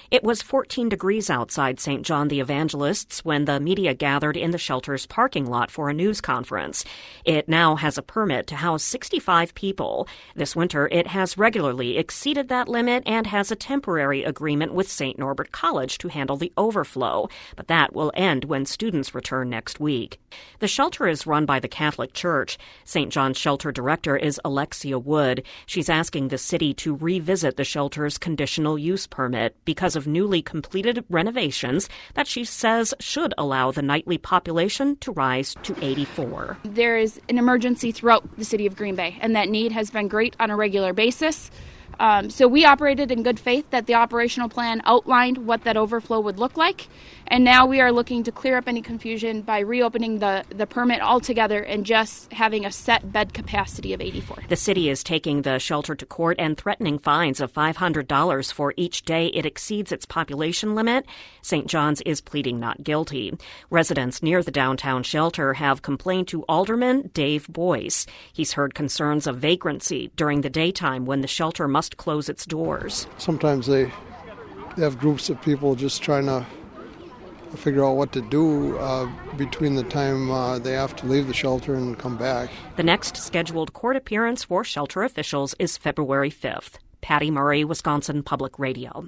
It was 14 degrees outside St. John the Evangelist's when the media gathered in the shelter's parking lot for a news conference. It now has a permit to house 65 people. This winter, it has regularly exceeded that limit and has a temporary agreement with St. Norbert College to handle the overflow, but that will end when students return next week. The shelter is run by the Catholic Church. St. John's shelter director is Alexia Wood. She's asking the city to revisit the shelter's conditional use permit because of newly completed renovations that she says should allow the nightly population to rise to 84. There is an emergency throughout the city of Green Bay, and that need has been great on a regular basis. So we operated in good faith that the operational plan outlined what that overflow would look like. And now we are looking to clear up any confusion by reopening the permit altogether and just having a set bed capacity of 84. The city is taking the shelter to court and threatening fines of $500 for each day it exceeds its population limit. St. John's is pleading not guilty. Residents near the downtown shelter have complained to Alderman Dave Boyce. He's heard concerns of vagrancy during the daytime when the shelter must close its doors. Sometimes they have groups of people just trying to figure out what to do between the time they have to leave the shelter and come back. The next scheduled court appearance for shelter officials is February 5th. Patty Murray, Wisconsin Public Radio.